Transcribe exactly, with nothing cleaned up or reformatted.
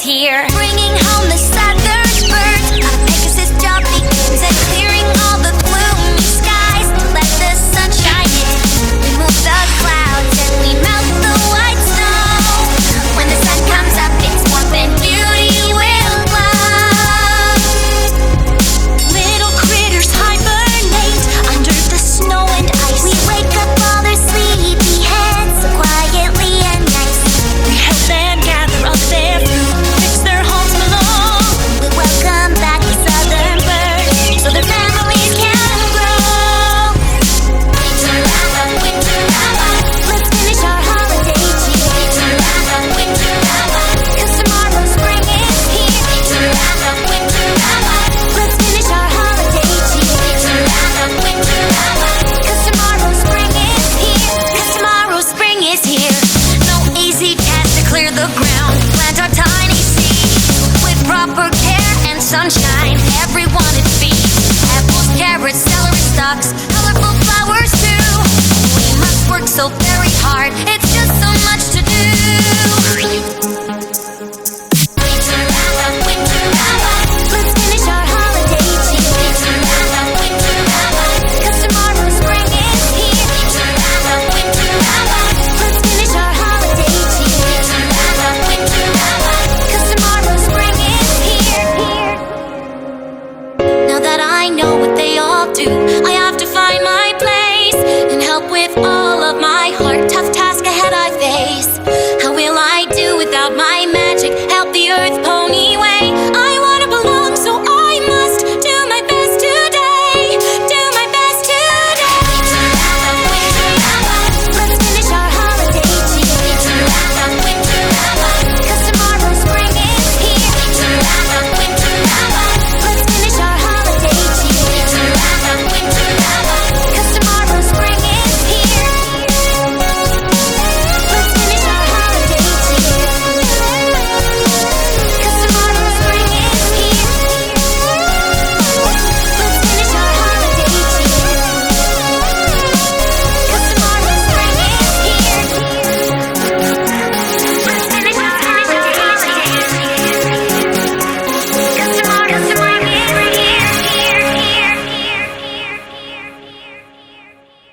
here, bringing home the southern birds. A Pegasus job begins at clearing all the gloomy skies. Let the sun shine in, remove the clouds, and we melt the white snow. When the sun comes up, it's warmth and beauty will glow. Little critters hibernate under the snow and ice. We wake up all their sleepy heads so quietly and nice. We help them gather up their food, fix their homes below. We welcome back the southern birds so their families can grow. Winter wrap-up, winter wrap-up, let's finish our holiday cheer. Winter wrap-up, winter wrap-up, 'cause tomorrow spring is here. Winter wrap-up, winter wrap-up, let's finish our holiday cheer. Winter wrap-up, winter wrap-up, 'cause tomorrow spring is here. 'Cause tomorrow spring is here. No easy task to clear the ground, plant our tiny seeds with proper care and sunshine. Everyone it feeds. Apples, carrots, celery stalks, colorful flowers too. We must work so very hard. It's just so much to do.